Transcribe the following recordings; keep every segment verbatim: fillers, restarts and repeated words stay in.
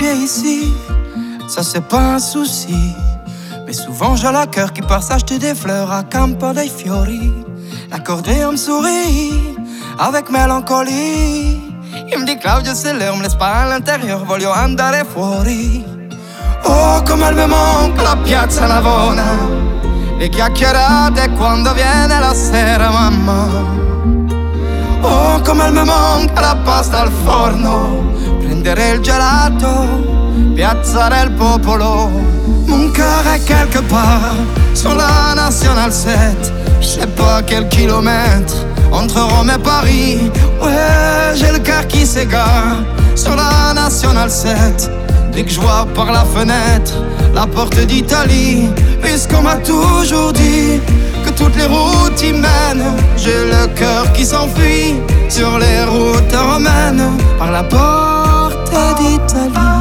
marié ici, ça c'est pas un souci. Mais souvent j'ai le cœur qui part s'acheter des fleurs à Campo dei Fiori. L'accordéon me sourit avec mélancolie. Il me dit Claudio c'est l'heure, me laisse pas à l'intérieur, voglio andare fuori. Oh come elle me manca la piazza Navona, le chiacchierate quando viene la sera mamma. Oh come elle me manca la pasta al forno, prendere il gelato, piazzare il popolo. Mon cœur est quelque part sur la National sept, je sais pas quel kilomètre entre Rome et Paris. Ouais, j'ai le cœur qui s'égare sur la National sept. Dès que je vois par la fenêtre la porte d'Italie, puisqu'on m'a toujours dit que toutes les routes y mènent, j'ai le cœur qui s'enfuit sur les routes romaines par la porte d'Italie.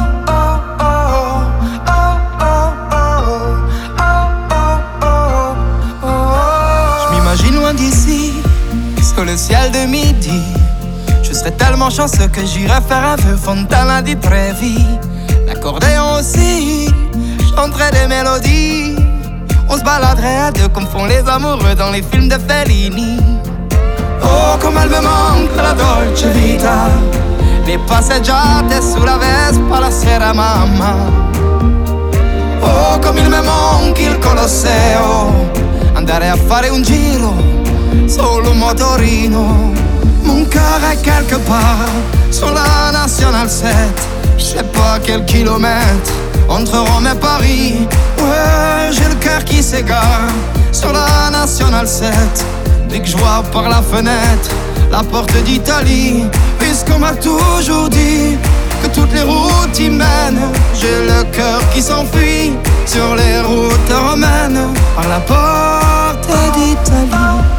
Loin d'ici, sur le ciel de midi, je serais tellement chanceux que j'irais faire un vœu Fontana di Trevi. L'accordéon aussi chanterait des mélodies. On se baladerait à deux comme font les amoureux dans les films de Fellini. Oh come elle me manque la dolce vita, le passeggiate sulla Vespa la sera mamma. Oh come il me manca il Colosseo, andare a fare un giro solo un motorino. Mon cœur est quelque part sur la National sept, je sais pas quel kilomètre entre Rome et Paris. Ouais, j'ai le cœur qui s'égare sur la National sept. Dès que je vois par la fenêtre la porte d'Italie, puisqu'on m'a toujours dit que toutes les routes y mènent, j'ai le cœur qui s'enfuit sur les routes romaines par la porte d'Italie.